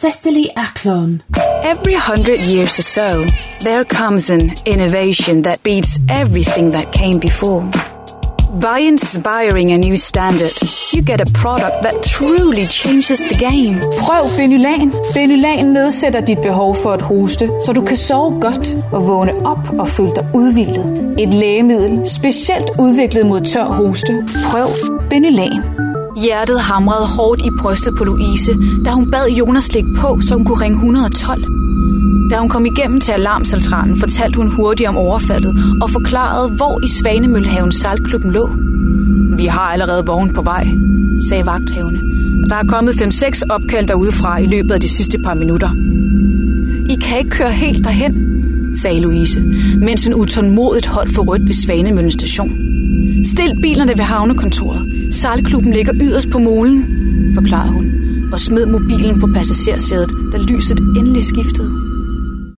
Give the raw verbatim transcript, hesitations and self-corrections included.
Cecily Aklon. Every hundred years or so, there comes an innovation that beats everything that came before. By inspiring a new standard, you get a product that truly changes the game. Prøv Benylan. Benylan nedsætter dit behov for at hoste, så du kan sove godt og vågne op og føle dig udhvilet. Et lægemiddel specielt udviklet mod tør hoste. Prøv Benylan. Hjertet hamrede hårdt i brystet på Louise, da hun bad Jonas lægge på, så hun kunne ringe et et to. Da hun kom igennem til alarmcentralen, fortalte hun hurtigt om overfaldet og forklarede, hvor i Svanemøllehaven sejlklubben lå. Vi har allerede vogn på vej, sagde vagthavende. Der er kommet fem seks opkald derudefra i løbet af de sidste par minutter. I kan ikke køre helt derhen, sagde Louise, mens hun utålmodigt holdt for rødt ved Svanemøllen station. Stil bilerne ved havnekontoret. Sejlklubben ligger yderst på molen, forklarede hun, og smed mobilen på passagersædet, da lyset endelig skiftede.